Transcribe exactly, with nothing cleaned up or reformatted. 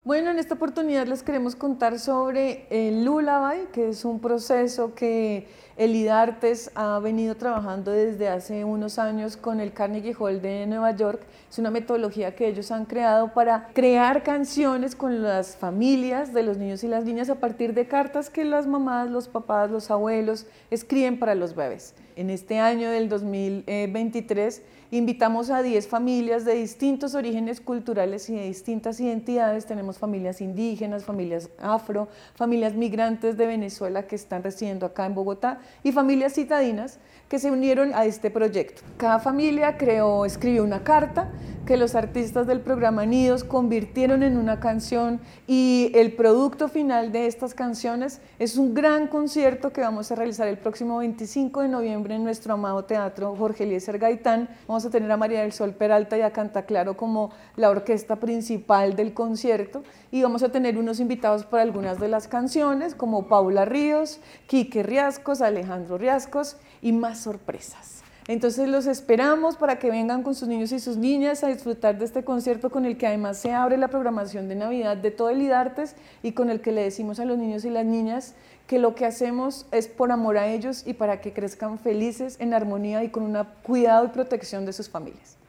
Bueno, en esta oportunidad les queremos contar sobre el Lullaby, que es un proceso que el IDARTES ha venido trabajando desde hace unos años con el Carnegie Hall de Nueva York. Es una metodología que ellos han creado para crear canciones con las familias de los niños y las niñas a partir de cartas que las mamás, los papás, los abuelos escriben para los bebés. En este año del dos mil veintitrés invitamos a diez familias de distintos orígenes culturales y de distintas identidades. Tenemos familias indígenas, familias afro, familias migrantes de Venezuela que están residiendo acá en Bogotá y familias citadinas que se unieron a este proyecto. Cada familia creó, escribió una carta que los artistas del programa Nidos convirtieron en una canción y el producto final de estas canciones es un gran concierto que vamos a realizar el próximo veinticinco de noviembre en nuestro amado teatro Jorge Eliezer Gaitán. Vamos a tener a María del Sol Peralta y a Cantaclaro como la orquesta principal del concierto y vamos a tener unos invitados para algunas de las canciones como Paula Ríos, Quique Riascos, Alejandro Riascos y más sorpresas. Entonces los esperamos para que vengan con sus niños y sus niñas a disfrutar de este concierto con el que además se abre la programación de Navidad de todo el IDARTES y con el que le decimos a los niños y las niñas que lo que hacemos es por amor a ellos y para que crezcan felices, en armonía y con un cuidado y protección de sus familias.